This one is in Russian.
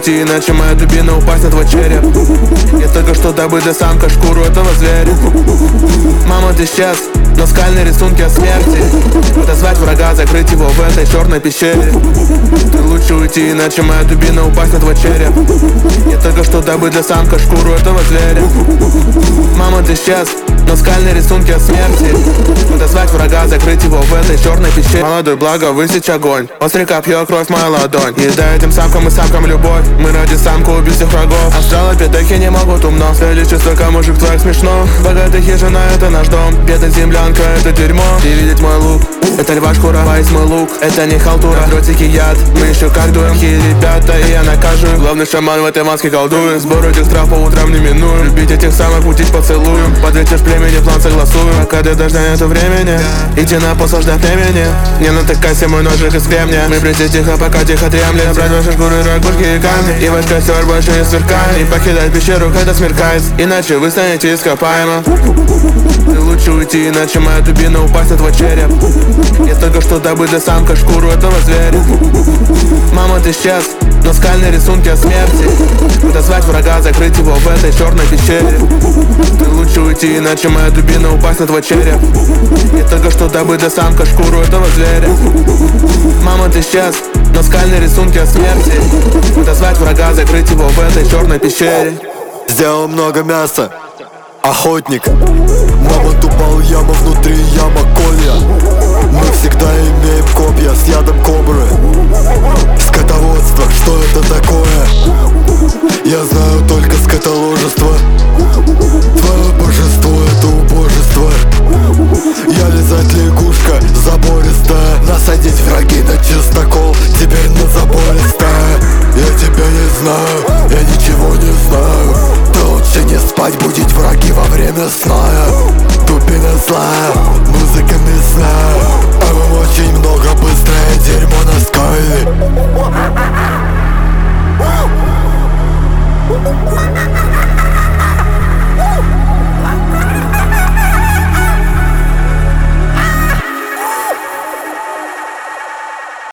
уйти, иначе моя дубина упасть на твой череп. Я только что добыта самка, шкуру этого зверя. Мама, ты исчез, но скальные рисунки о смерти. Отозвать врага, закрыть его в этой черной пещере. Ты лучше уйти, иначе моя дубина упасть на твой череп. Я только что добыта самка, шкуру этого зверя. Мама, ты исчез, но скальные рисунки о смерти. Отозвать врага, закрыть его в этой черной пещере. Молодой, благо, высечь огонь. Острый копье, кровь, моя ладонь. Еда этим самкам и самкам любовь. Мы ради самку убить всех врагов. Австралопитеки не могут умно. Величие столько мужик твоих смешно. Богатая хижина, это наш дом. Бедная землянка, это дерьмо. И видеть мой лук, это льва шкура, вайс мой лук. Это не халтура, дротики яд. Мы еще как дуем, хи ребята, и я накажу. Главный шаман в этой маске колдует. Сбор этих трав по утрам не минуем. Любить этих самых, мутить поцелуем. Подветишь племени, план согласуем. Пока до дождя нету времени, иди на послаждай племени. Не натыкайся, мой ножик из кремня. Мы прийти тихо, пока тихо дремлет. Брать ваши шкуры, рогушки и камни. И ваш костер больше не сверкает. И покидать пещеру, когда смеркается. Иначе вы станете ископаемым. Ты лучше уйти, иначе моя дубина упасть на твой череп. Я только что добыта самка, шкуру этого зверя. Мама, ты исчез, но скальные рисунки о смерти. Отозвать врага, закрыть его в этой черной пещере. Ты лучше уйти, иначе моя дубина упасть на твой череп. Я только что добыта самка, шкуру этого зверя. Мама, ты исчез, но скальные рисунки о смерти. Отозвать врага, закрыть его в этой черной пещере. Сделал много мяса, охотник. Мамонт упал, яма внутри, яма колья. Мы всегда имеем копья с ядом кобры. Скотоводство, что это такое? Я знаю только скотоложество. Твое божество — это убожество. Я лизать лягушка забористая. Насадить враги на чистокол, теперь на забористая. Я тебя не знаю, я ничего не знаю. Ты лучше не спать, будить враги во время сна. Дубина злая, музыка мясная.